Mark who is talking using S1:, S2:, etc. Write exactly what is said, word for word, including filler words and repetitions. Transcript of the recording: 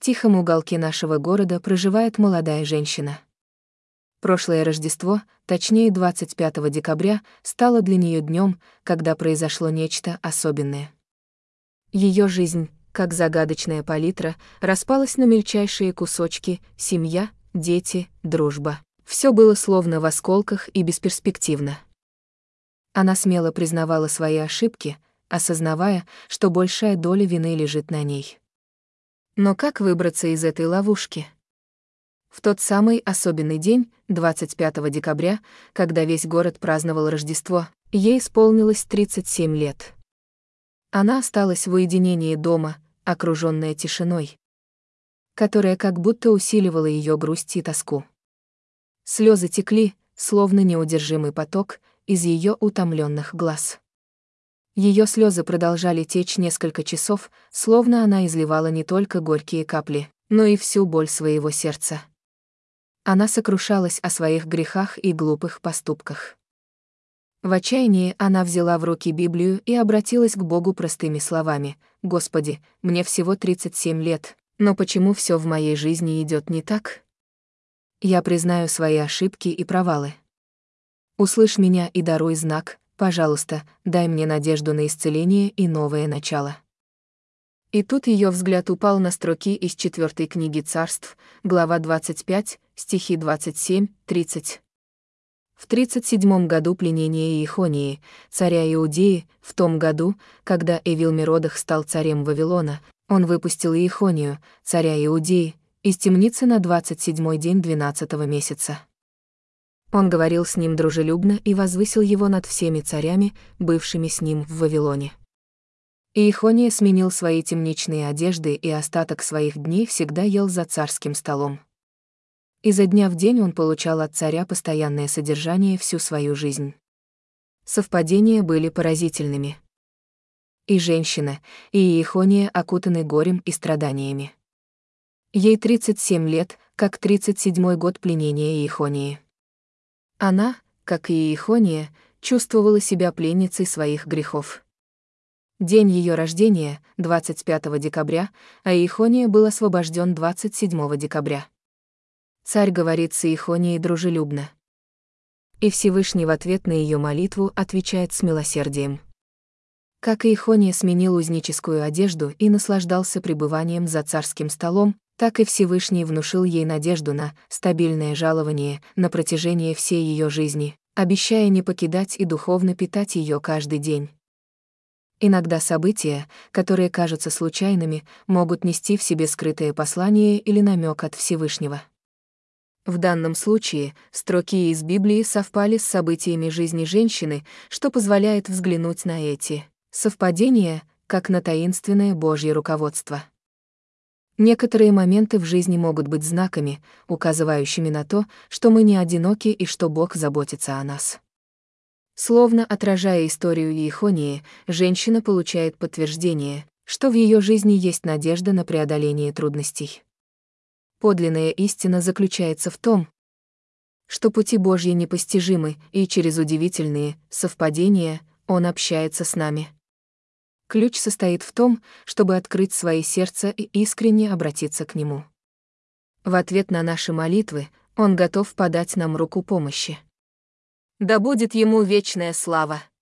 S1: тихом уголке нашего города проживает молодая женщина. Прошлое Рождество, точнее двадцать пятого декабря, стало для нее днем, когда произошло нечто особенное. Ее жизнь, как загадочная палитра, распалась на мельчайшие кусочки: семья, дети, дружба. Все было словно в осколках и бесперспективно. Она смело признавала свои ошибки, осознавая, что большая доля вины лежит на ней. Но как выбраться из этой ловушки? В тот самый особенный день, двадцать пятого декабря, когда весь город праздновал Рождество, ей исполнилось тридцать семь лет. Она осталась в уединении дома, окружённая тишиной, которая как будто усиливала её грусть и тоску. Слёзы текли, словно неудержимый поток, из её утомлённых глаз. Её слёзы продолжали течь несколько часов, словно она изливала не только горькие капли, но и всю боль своего сердца. Она сокрушалась о своих грехах и глупых поступках. В отчаянии она взяла в руки Библию и обратилась к Богу простыми словами: «Господи, мне всего тридцать семь лет, но почему всё в моей жизни идёт не так? Я признаю свои ошибки и провалы. Услышь меня и даруй знак, пожалуйста, дай мне надежду на исцеление и новое начало». И тут её взгляд упал на строки из четвёртой книги Царств, глава двадцать пять, стихи двадцать семь тридцать. В тридцать седьмом году пленения Иехонии, царя Иудеи, в том году, когда Эвил-Меродах стал царем Вавилона, он выпустил Иехонию, царя Иудеи, из темницы на двадцать седьмой день двенадцатого месяца. Он говорил с ним дружелюбно и возвысил его над всеми царями, бывшими с ним в Вавилоне. Иехония сменил свои темничные одежды и остаток своих дней всегда ел за царским столом. Изо дня в день он получал от царя постоянное содержание всю свою жизнь. Совпадения были поразительными. И женщина, и Иехония окутаны горем и страданиями. Ей тридцать семь лет, как тридцать седьмой год пленения Иехонии. Она, как и Иехония, чувствовала себя пленницей своих грехов. День ее рождения, двадцать пятого декабря, а Иехония был освобожден двадцать седьмого декабря. Царь говорит с Иехонией дружелюбно. И Всевышний в ответ на ее молитву отвечает с милосердием. Как Иехония сменил узническую одежду и наслаждался пребыванием за царским столом, так и Всевышний внушил ей надежду на стабильное жалование на протяжении всей ее жизни, обещая не покидать и духовно питать ее каждый день. Иногда события, которые кажутся случайными, могут нести в себе скрытое послание или намек от Всевышнего. В данном случае строки из Библии совпали с событиями жизни женщины, что позволяет взглянуть на эти совпадения, как на таинственное Божье руководство. Некоторые моменты в жизни могут быть знаками, указывающими на то, что мы не одиноки и что Бог заботится о нас. Словно отражая историю Иехонии, женщина получает подтверждение, что в ее жизни есть надежда на преодоление трудностей. Подлинная истина заключается в том, что пути Божьи непостижимы, и через удивительные совпадения Он общается с нами. Ключ состоит в том, чтобы открыть свои сердца и искренне обратиться к Нему. В ответ на наши молитвы Он готов подать нам руку помощи. Да будет Ему вечная слава!